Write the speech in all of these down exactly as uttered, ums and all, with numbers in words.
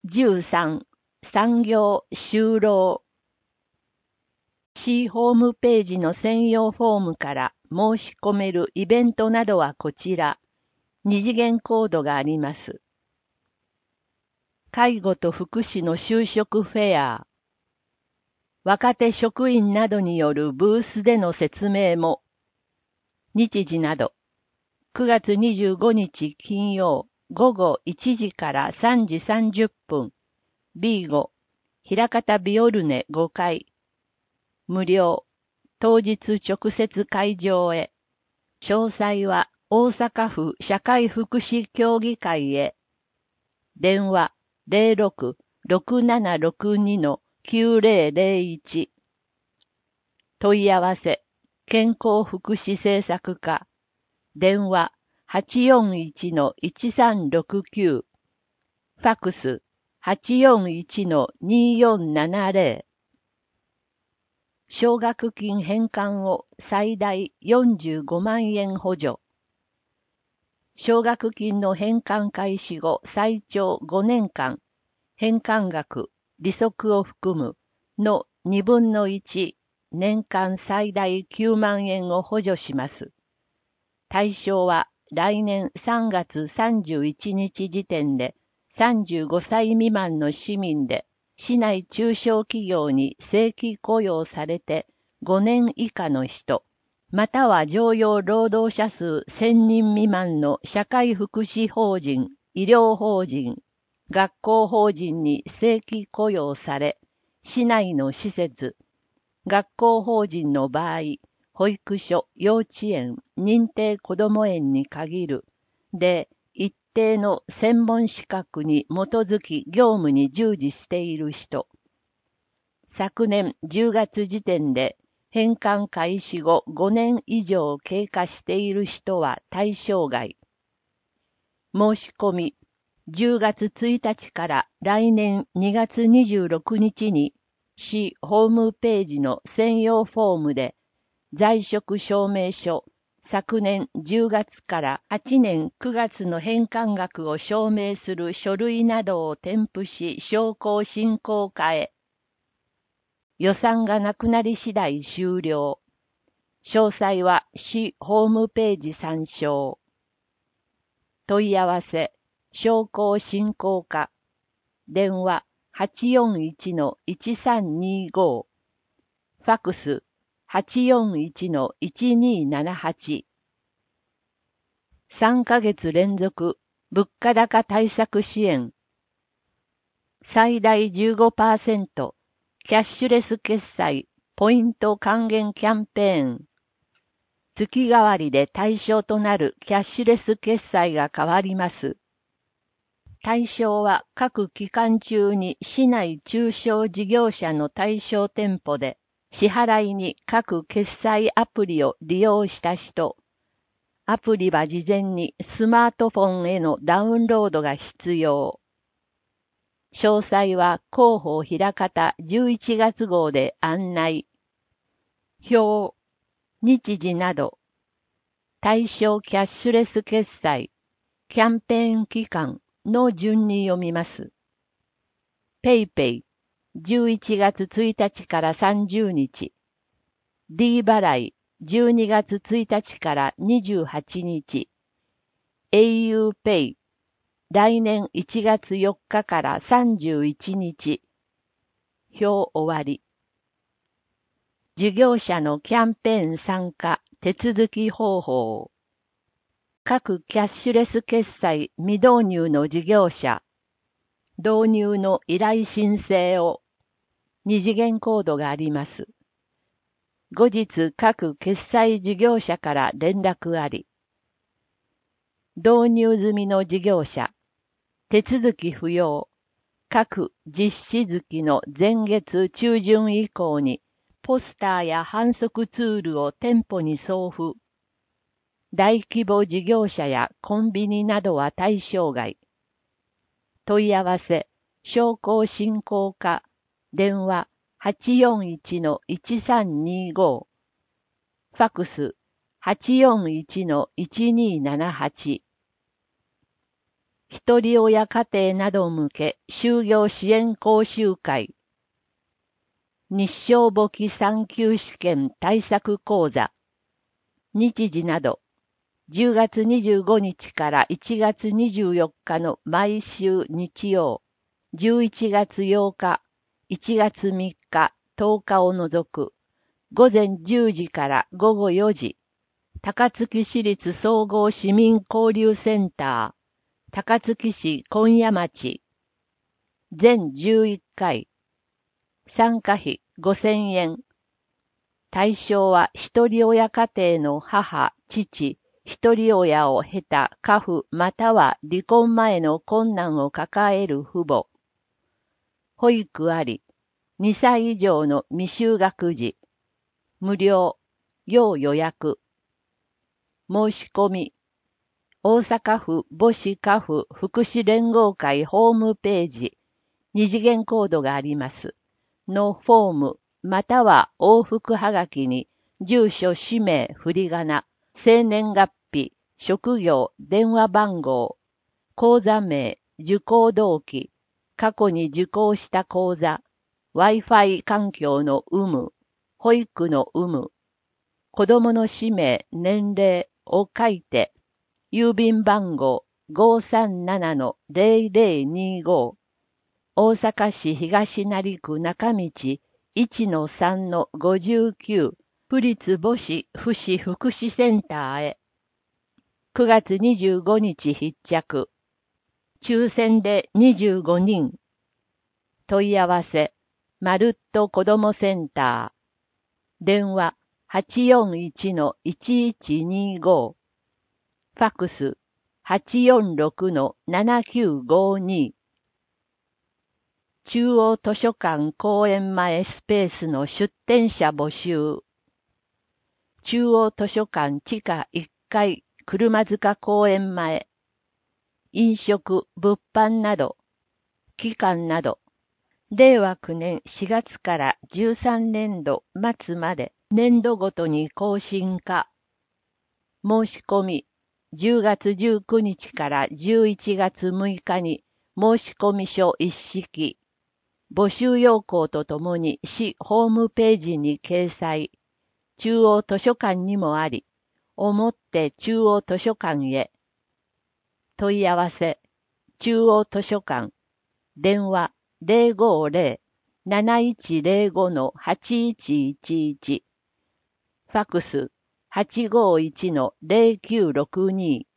じゅうさん、産業就労。市ホームページの専用フォームから申し込めるイベントなどはこちら。二次元コードがあります。介護と福祉の就職フェア。若手職員などによるブースでの説明も。日時など。くがつにじゅうごにち金曜午後いちじからさんじさんじゅっぷん。ビーご、枚方ビオルネごかい。無料。当日直接会場へ。詳細は大阪府社会福祉協議会へ。電話 ゼロろく ろくななろくに きゅうゼロゼロいち。問い合わせ。健康福祉政策課。電話 はちよんいち いちさんろくきゅう。ファックス はちよんいち によんななゼロ。奨学金返還を最大よんじゅうごまんえん補助。奨学金の返還開始後最長ごねんかん、返還額、利息を含むのにぶんのいち、年間最大きゅうまんえんを補助します。対象は来年さんがつさんじゅういちにち時点でさんじゅうごさい未満の市民で、市内中小企業に正規雇用されてごねん以下の人、または常用労働者数せんにん未満の社会福祉法人、医療法人、学校法人に正規雇用され、市内の施設、学校法人の場合、保育所、幼稚園、認定こども園に限る、で、一定の専門資格に基づき業務に従事している人。昨年じゅうがつ時点で返還開始後ごねん以上経過している人は対象外。申し込み、じゅうがつついたちから来年にがつにじゅうろくにちに市ホームページの専用フォームで在職証明書、昨年じゅうがつからはちねんくがつの返還額を証明する書類などを添付し商工振興課へ。予算がなくなり次第終了。詳細は市ホームページ参照。問い合わせ、商工振興課。電話 はちよんいち いちさんにご。ファックス はちよんいち いちにななはち。さんかげつ連続物価高対策支援。最大 じゅうごパーセント キャッシュレス決済ポイント還元キャンペーン。月替わりで対象となるキャッシュレス決済が変わります。対象は各期間中に市内中小事業者の対象店舗で支払いに各決済アプリを利用した人。アプリは事前にスマートフォンへのダウンロードが必要。詳細は広報枚方じゅういちがつ号で案内。表、日時など。対象キャッシュレス決済、キャンペーン期間の順に読みます。ペイペイ、じゅういちがつついたちからさんじゅうにち。D 払い、じゅうにがつついたちからにじゅうはちにち。au ペイ、来年いちがつよっかからさんじゅういちにち。表終わり。事業者のキャンペーン参加、手続き方法。各キャッシュレス決済未導入の事業者。導入の依頼申請を。二次元コードがあります。後日各決済事業者から連絡あり。導入済みの事業者。手続き不要。各実施月の前月中旬以降にポスターや販促ツールを店舗に送付。大規模事業者やコンビニなどは対象外。問い合わせ、商工振興課、電話 はちよんいち いちさんにご。ファックス はちよんいち いちにななはち。 ひとり親家庭など向け就業支援講習会、日照簿記さん級試験対策講座、日時など、じゅうがつにじゅうごにちからいちがつにじゅうよっかの毎週日曜、じゅういちがつようか、いちがつみっか、とおかを除く、午前じゅうじからごごよじ、高槻市立総合市民交流センター、高槻市今夜町、全じゅういっかい、参加費ごせんえん、対象は一人親家庭の母、父、一人親を経た家父または離婚前の困難を抱える父母、保育あり、にさい以上の未就学児、無料、要予約、申し込み、大阪府母子家父福祉連合会ホームページ、二次元コードがあります。のフォーム、または往復はがきに、住所、氏名、振り仮名、生年月日、職業、電話番号、口座名、受講動機、過去に受講した講座、Wi-Fi 環境の有無、保育の有無、子供の氏名、年齢を書いて、郵便番号 ごーさんななのぜろぜろにご、大阪市東成区中道 いちのさんのごじゅうきゅう 府立母子福祉福祉センターへ。くがつにじゅうごにち必着。抽選でにじゅうごにん。問い合わせ、まるっと子どもセンター。電話 はちよんいちのいちいちにご。ファックス はちよんろくのななきゅうごに。中央図書館公園前スペースの出展者募集。中央図書館地下いっかい車塚公園前。飲食、物販など、期間など、れいわきゅうねんしがつからじゅうさんねんど末まで年度ごとに更新化。申し込み、じゅうがつじゅうくにちからじゅういちがつむいかに申込書一式。募集要項とともに市ホームページに掲載。中央図書館にもあり、をもって中央図書館へ。問い合わせ、中央図書館、電話 ぜろごぜろ なないちぜろごのはちいちいちいち、ファックス はちごいちのぜろきゅうろくに。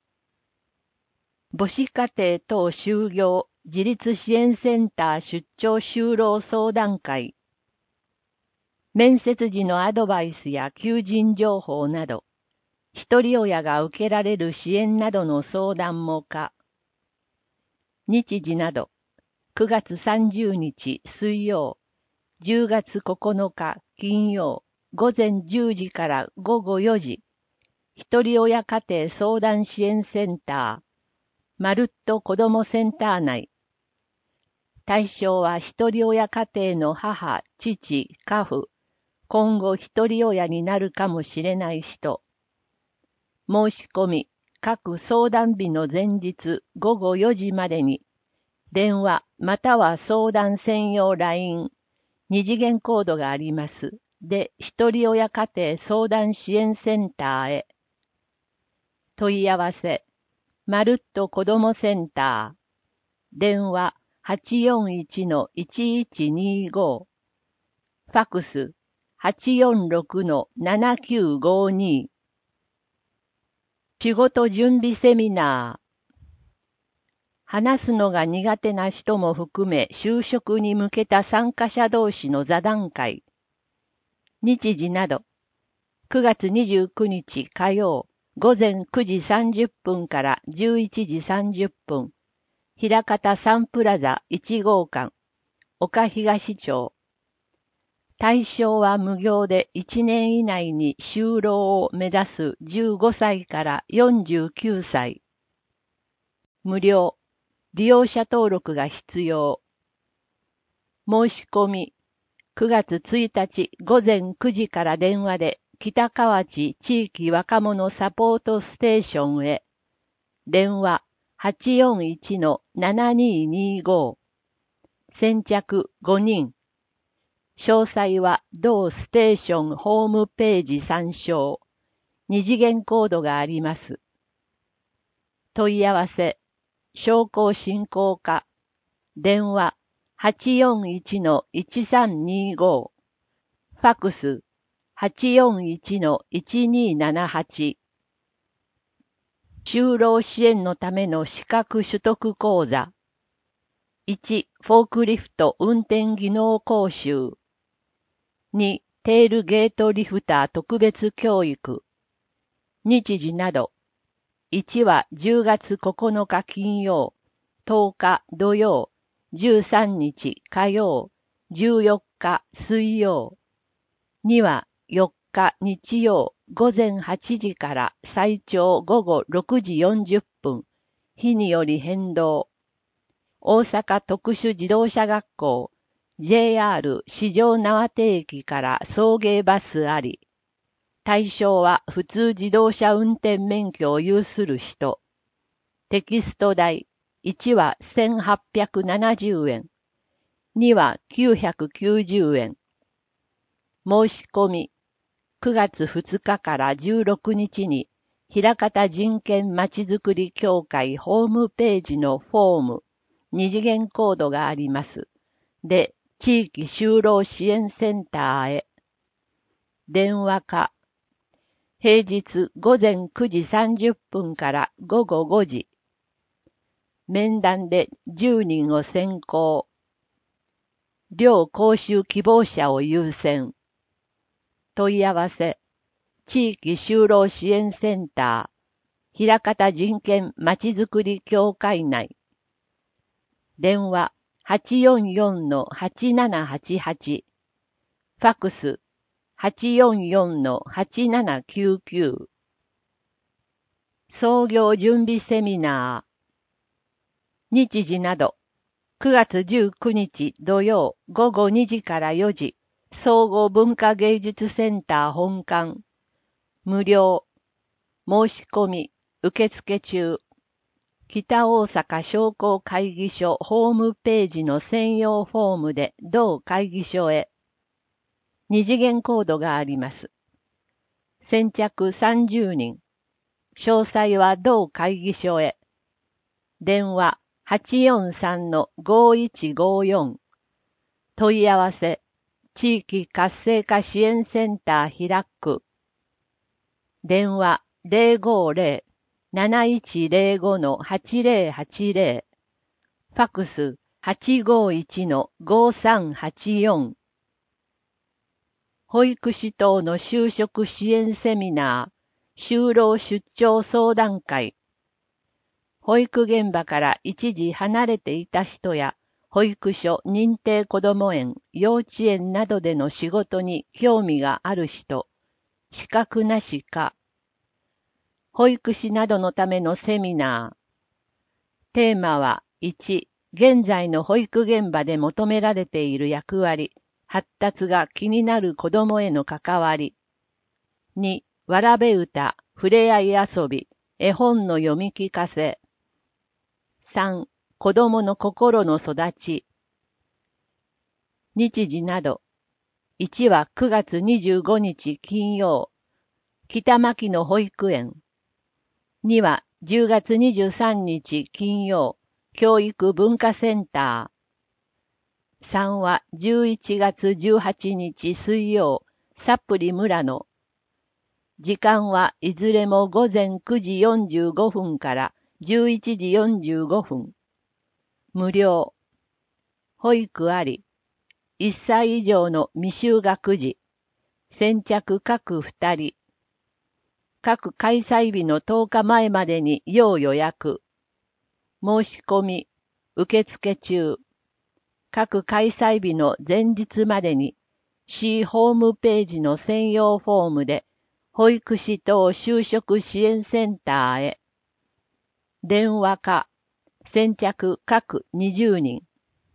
母子家庭等就業自立支援センター出張就労相談会。面接時のアドバイスや求人情報など、一人親が受けられる支援などの相談も可。日時など、くがつさんじゅうにち水曜、じゅうがつここのか金曜、午前じゅうじからごごよじ、一人親家庭相談支援センター、まるっと子どもセンター内。対象は一人親家庭の母、父、家父、今後一人親になるかもしれない人。申し込み、各相談日の前日ごごよじまでに、電話または相談専用 ライン、二次元コードがあります。で、一人親家庭相談支援センターへ。問い合わせ、まるっと子どもセンター。電話はちよんいちのいちいちにご。ファックスはちよんろくのななきゅうごに。仕事準備セミナー。話すのが苦手な人も含め就職に向けた参加者同士の座談会。日時など、くがつにじゅうくにち火曜、午前くじさんじゅっぷんからじゅういちじさんじゅっぷん、枚方サンプラザいちごうかん、岡東町。対象は無料でいちねん以内に就労を目指すじゅうごさいからよんじゅうきゅうさい。無料。利用者登録が必要。申し込み、くがつついたち午前くじから電話で北河内地域若者サポートステーションへ。電話はちよんいちのななににご。先着ごにん。詳細は同ステーションホームページ参照。二次元コードがあります。問い合わせ、商工振興課、電話 はちよんいちのいちさんにご、ファクス はちよんいちのいちにななはち。就労支援のための資格取得講座。いち、フォークリフト運転技能講習。に、テールゲートリフター特別教育。日時など。いちはじゅうがつここのか金曜、とおか土曜、じゅうさんにち火曜、じゅうよっか水曜。にはよっか日曜午前はちじから最長午後ろくじよんじゅっぷん、日により変動。大阪特殊自動車学校、ジェイアール 四条畷駅から送迎バスあり。対象は普通自動車運転免許を有する人。テキスト代、いちはせんはっぴゃくななじゅうえん、にはきゅうひゃくきゅうじゅうえん。申し込み、くがつふつかからじゅうろくにちに、枚方人権まちづくり協会ホームページのフォーム、二次元コードがあります。で、地域就労支援センターへ。電話か。平日午前くじさんじゅっぷんから午後ごじ。面談でじゅうにんを選考。両講習希望者を優先。問い合わせ。地域就労支援センター、枚方人権まちづくり協会内。電話 はちよんよんのはちななはちはち。ファクス はちよんよんのはちななきゅうきゅう。創業準備セミナー。日時など、くがつじゅうくにち土曜午後にじからよじ、総合文化芸術センター本館。無料。申し込み、受付中。北大阪商工会議所ホームページの専用フォームで同会議所へ。二次元コードがあります。先着さんじゅうにん。詳細は同会議所へ。電話 はちよんさんのごいちごよん。問い合わせ、地域活性化支援センター平区。電話 ゼロごゼロ なないちゼロごのはちゼロはちゼロ。ファクス はちごいちのごさんはちよん。保育士等の就職支援セミナー、就労出張相談会。保育現場から一時離れていた人や、保育所、認定こども園、幼稚園などでの仕事に興味がある人、資格なしか。保育士などのためのセミナー。テーマは、いち、現在の保育現場で求められている役割、発達が気になる子どもへの関わり。に、わらべ歌、ふれあい遊び、絵本の読み聞かせ。さん、子どもの心の育ち。日時など。いちはくがつにじゅうごにち金曜、北牧野保育園。にはじゅうがつにじゅうさんにち金曜、教育文化センター。さんはじゅういちがつじゅうはちにち水曜、サプリ村野。時間はいずれもごぜんくじよんじゅうごふんからじゅういちじよんじゅうごふん。無料。保育あり。いっさい以上の未就学児。先着各ふたり。各開催日のとおかまえまでに要予約。申し込み、受付中。各開催日の前日までに、市ホームページの専用フォームで、保育士等就職支援センターへ。電話か、先着各にじゅうにん。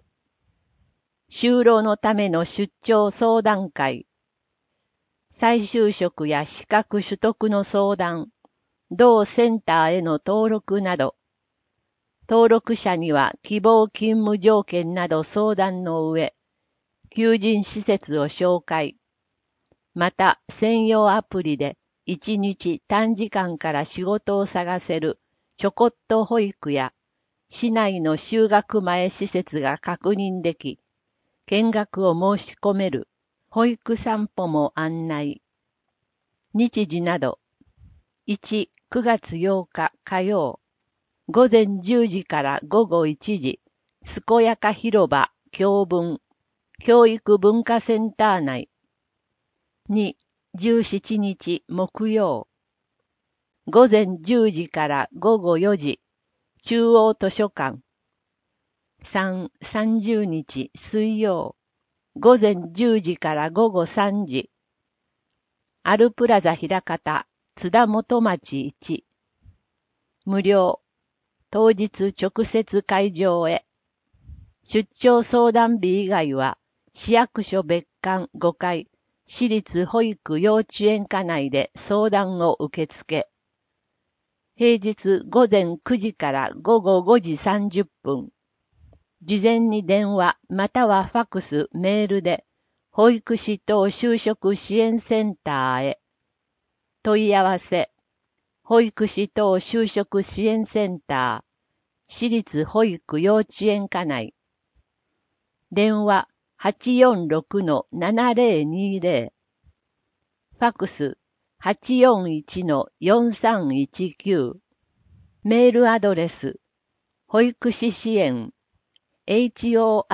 就労のための出張相談会。再就職や資格取得の相談、同センターへの登録など、 登録者には希望勤務条件など相談の上、求人施設を紹介。また、専用アプリでいちにち短時間から仕事を探せるちょこっと保育や、市内の就学前施設が確認でき、見学を申し込める保育散歩も案内。日時など、いち、くがつようか火曜、午前じゅうじから午後いちじ、健やか広場、教文、教育文化センター内。に、じゅうしちにち木曜、午前じゅうじから午後よじ、中央図書館。さん、さんじゅうにち水曜、午前じゅうじから午後さんじ、アルプラザ枚方、津田元町いち。無料、当日直接会場へ。出張相談日以外は、市役所別館ごかい、市立保育幼稚園課内で相談を受け付け。平日午前くじから午後ごじさんじゅっぷん。事前に電話またはファクス、メールで、保育士等就職支援センターへ。問い合わせ。保育士等就職支援センター、市立保育幼稚園課内。電話 はちよんろくのななぜろにぜろ。ファクス はちよんいちのよんさんいちきゅう。メールアドレス、保育士支援、ホイク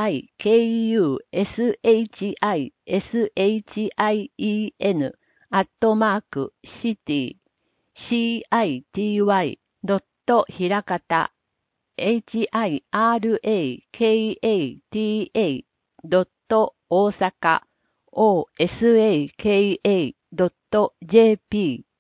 シアットマーク、シティ、シーアイティーワイ ドットひらかた、ヒラカタ、ドット大阪、オーサカドットジェーピー